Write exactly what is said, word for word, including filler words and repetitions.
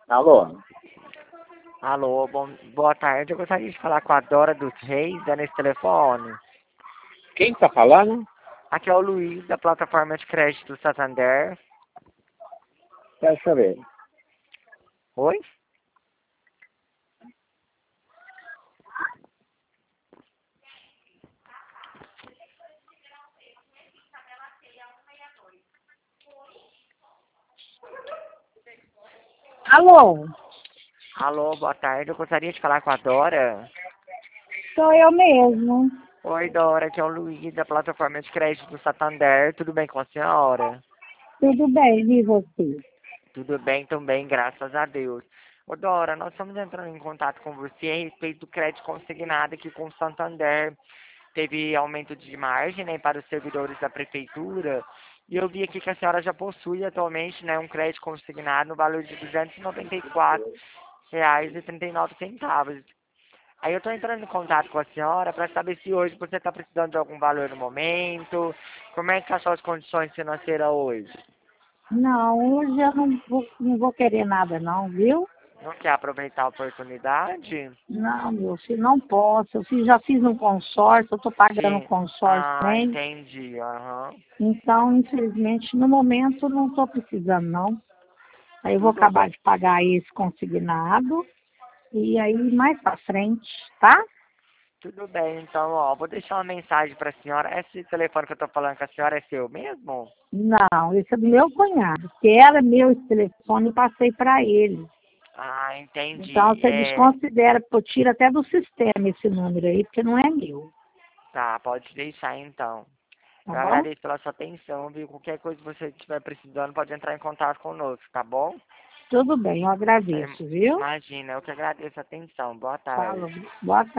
Alô? Alô, bom, boa tarde. Eu gostaria de falar com a Dora dos Reis, dando esse telefone. Quem tá falando? Aqui é o Luiz, da plataforma de crédito Santander. Deixa eu ver. Oi? Alô, Alô, boa tarde. Eu gostaria de falar com a Dora. sou eu mesmo. Oi, Dora, aqui é o Luiz, da plataforma de crédito Santander. Tudo bem com a senhora? Tudo bem, e você? Tudo bem também, graças a Deus. Ô, Dora, nós estamos entrando em contato com você a respeito do crédito consignado aqui com o Santander. Teve aumento de margem, né, para os servidores da prefeitura. E eu vi aqui que a senhora já possui atualmente, né, um crédito consignado no valor de duzentos e noventa e quatro reais e trinta e nove centavos. Aí eu estou entrando em contato com a senhora para saber se hoje você está precisando de algum valor no momento. Como é que estão as suas condições financeiras hoje? Não, hoje eu não vou, não vou querer nada não, viu? Não quer aproveitar a oportunidade? Não, meu filho, não posso. Eu fiz- já fiz um consórcio, eu estou pagando um Sim. consórcio Ah, também. entendi. Aham. Então, infelizmente, no momento não estou precisando não. Aí eu vou Tudo acabar bem. de pagar esse consignado e aí mais pra frente, tá? Tudo bem, então, ó, vou deixar uma mensagem para a senhora. Esse telefone que eu tô falando com a senhora é seu mesmo? Não, esse é do meu cunhado, que era meu esse telefone e passei para ele. Ah, Então entendi. você É, desconsidera, pô, tira até do sistema esse número aí, porque não é meu, tá, pode deixar então. tá Eu bom? agradeço pela sua atenção, viu? Qualquer coisa que você estiver precisando, pode entrar em contato conosco, tá bom? Tudo bem, eu Você agradeço, viu? imagina, eu que agradeço a atenção. Boa tarde. Fala, boa